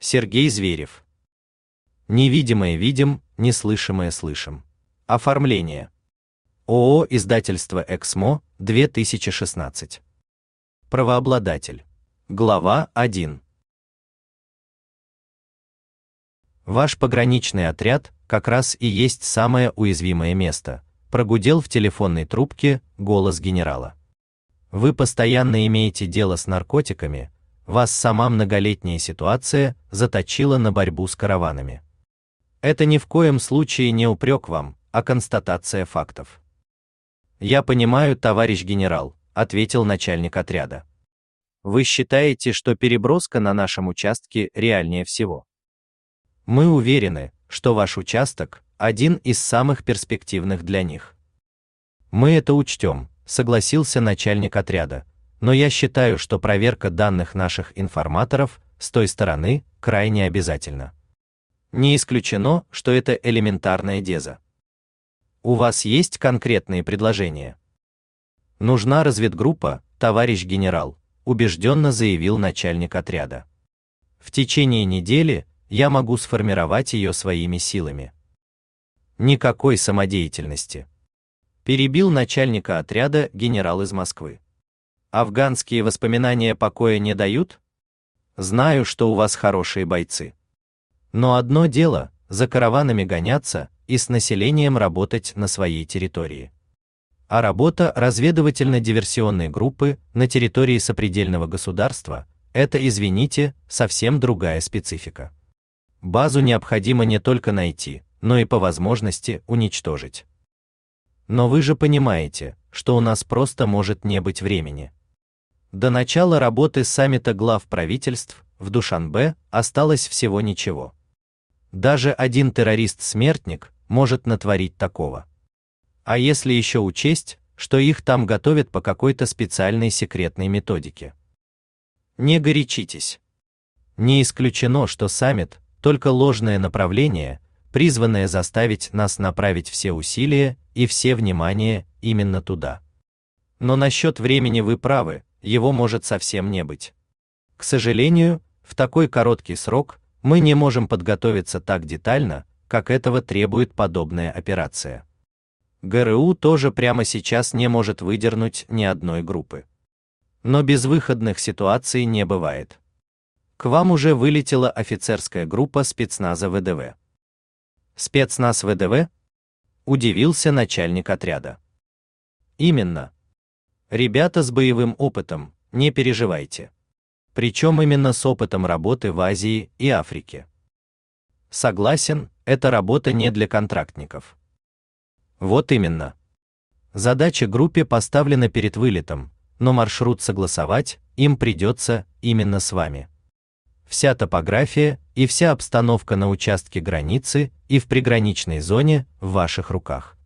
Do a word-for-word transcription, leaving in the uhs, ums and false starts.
Сергей Зверев. Невидимое видим, неслышимое слышим. Оформление. ООО «Издательство Эксмо», две тысячи шестнадцать. Правообладатель. Глава один. Ваш пограничный отряд как раз и есть самое уязвимое место, прогудел в телефонной трубке голос генерала. Вы постоянно имеете дело с наркотиками, вас сама многолетняя ситуация заточила на борьбу с караванами. Это ни в коем случае не упрек вам, а констатация фактов. Я понимаю, товарищ генерал, ответил начальник отряда. Вы считаете, что переброска на нашем участке реальнее всего? Мы уверены, что ваш участок один из самых перспективных для них. Мы это учтем, согласился начальник отряда, но я считаю, что проверка данных наших информаторов с той стороны крайне обязательна. Не исключено, что это элементарная деза. У вас есть конкретные предложения? Нужна разведгруппа, товарищ генерал, убежденно заявил начальник отряда. В течение недели я могу сформировать ее своими силами. Никакой самодеятельности. Перебил начальника отряда генерал из Москвы. Афганские воспоминания покоя не дают? Знаю, что у вас хорошие бойцы. Но одно дело за караванами гоняться и с населением работать на своей территории. А работа разведывательно-диверсионной группы на территории сопредельного государства – это, извините, совсем другая специфика. Базу необходимо не только найти, но и по возможности уничтожить. Но вы же понимаете, что у нас просто может не быть времени. До начала работы саммита глав правительств в Душанбе осталось всего ничего. Даже один террорист-смертник может натворить такого. А если еще учесть, что их там готовят по какой-то специальной секретной методике? Не горячитесь. Не исключено, что саммит – только ложное направление, призванное заставить нас направить все усилия и все внимание именно туда. Но насчет времени вы правы, его может совсем не быть. К сожалению, в такой короткий срок мы не можем подготовиться так детально, как этого требует подобная операция. ГРУ тоже прямо сейчас не может выдернуть ни одной группы. Но безвыходных ситуаций не бывает. К вам уже вылетела офицерская группа спецназа ВДВ. Спецназ ВДВ? Удивился начальник отряда. Именно. Ребята с боевым опытом, не переживайте. Причем именно с опытом работы в Азии и Африке. Согласен, эта работа не для контрактников. Вот именно. Задача группе поставлена перед вылетом, но маршрут согласовать им придется именно с вами. Вся топография и вся обстановка на участке границы и в приграничной зоне в ваших руках.